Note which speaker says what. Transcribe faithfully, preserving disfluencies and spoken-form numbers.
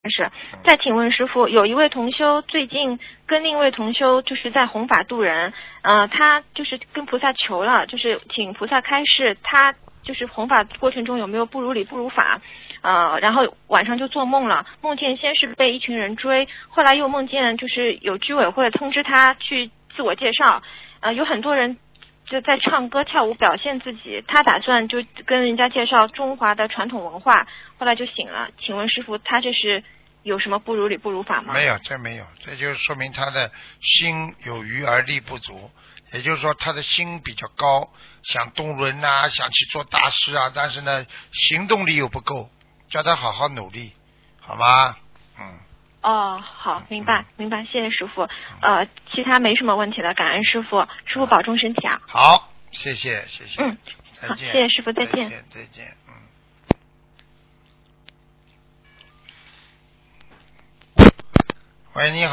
Speaker 1: 是。再请问师父，有一位同修最近跟另一位同修就是在弘法度人，呃，他就是跟菩萨求了，就是请菩萨开示他就是弘法过程中有没有不如理不如法，呃，然后晚上就做梦了，梦见先是被一群人追，后来又梦见就是有居委会通知他去自我介绍，呃，有很多人就在唱歌跳舞表现自己，他打算就跟人家介绍中华的传统文化，后来就醒了。请问师父，他这是有什么不如理不如法吗？
Speaker 2: 没有，这没有，这就说明他的心有余而力不足，也就是说他的心比较高，想动轮啊，想去做大事啊，但是呢行动力又不够，叫他好好努力，好吗？嗯。
Speaker 1: 哦，好，明白，明白，谢谢师傅。呃，其他没什么问题了，感恩师傅，师傅保重身体啊。
Speaker 2: 好，谢谢，谢谢。
Speaker 1: 嗯，好，谢谢师傅，再见。
Speaker 2: 再见，再见，嗯。喂，你好。